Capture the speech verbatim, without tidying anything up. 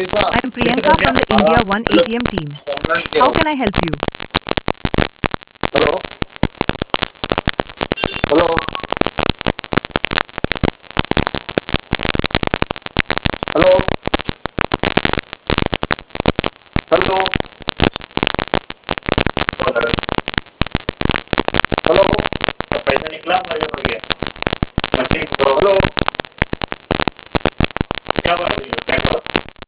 I am Priyanka from the India One A T M team. How can I help you?